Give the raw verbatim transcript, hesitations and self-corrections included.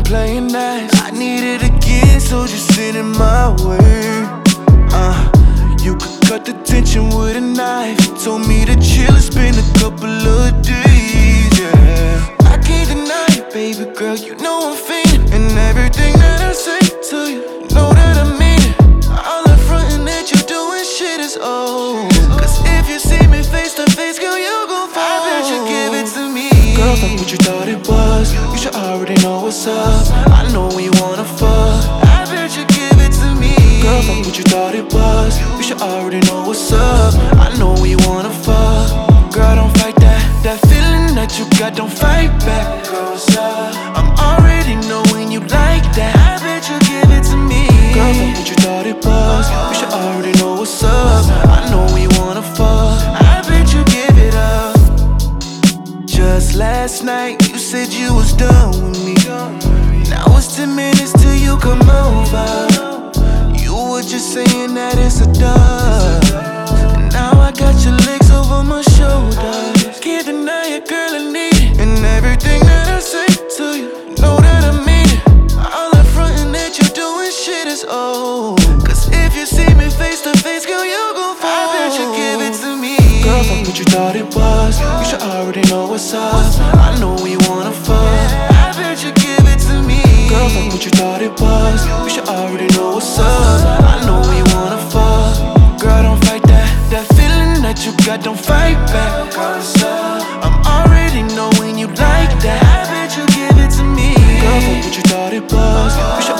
playing nice. I need it again, so just send it my way. Uh, you could cut the tension with a knife. You told me to chill and spend a couple of days, yeah. I can't deny it, baby girl, you know I'm fiending. And everything that I say to you, you know that I mean it. All that frontin' that you doing shit is old. Cause if you see me face to face, girl, you gon' fall. I bet you give it to me. Girl, fuck what you thought it was. You should already know what's up. I know when you wanna fuck. I bet you give it to me. Girl, fuck what you thought it was. You should already know what's up. I know when you wanna fuck. Girl, don't fight that. That feeling that you got, don't fight back. Girl, what's up? I'm already knowing you like that. I bet you give it to me. Girl, fuck what you thought it was. You should already know what's up. I know when you wanna fuck. I bet you give it up. Just last night, you said you was done with me. Now it's ten minutes till you come over. You were just saying that it's a dub. And now I got your legs over my shoulders. Can't deny it, girl, I need it. And everything that I say to you, you know that I mean it. All that frontin' that you doing shit is old. Cause if you see me face to face, girl, you gon' fall. I bet you give it to me. Girl, fuck what you thought it was. You should already know what's up. I know when you wanna fuck. I bet you give it to me. Girl, fuck what you thought it was. You should already know what's up. I know when you wanna fuck. Girl, don't fight that. That feeling that you got, don't fight back. Girl, what's up? I'm already knowing you like that. I bet you give it to me. Girl, fuck what you thought it was. You should